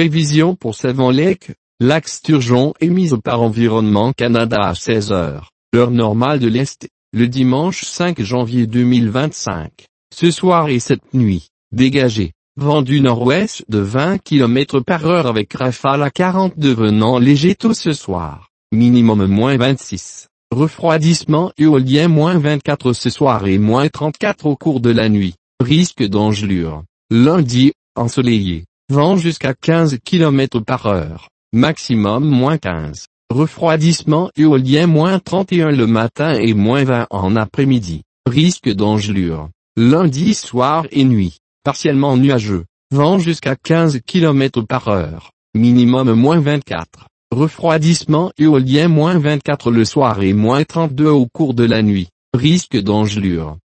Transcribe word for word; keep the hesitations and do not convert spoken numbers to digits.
Prévision pour Savon Lake, lac Sturgeon émise par Environnement Canada à seize heures, heure normale de l'Est, le dimanche cinq janvier deux mille vingt-cinq. Ce soir et cette nuit, dégagé, vent du nord-ouest de vingt kilomètres par heure avec rafale à quarante devenant léger tôt ce soir, minimum moins vingt-six. Refroidissement éolien moins vingt-quatre ce soir et moins trente-quatre au cours de la nuit. Risque d'engelure. Lundi, ensoleillé. Vent jusqu'à quinze kilomètres par heure. Maximum moins quinze. Refroidissement éolien moins trente et un le matin et moins vingt en après-midi. Risque d'engelure. Lundi soir et nuit. Partiellement nuageux. Vent jusqu'à quinze kilomètres par heure. Minimum moins vingt-quatre. Refroidissement éolien moins vingt-quatre le soir et moins trente-deux au cours de la nuit. Risque d'engelure.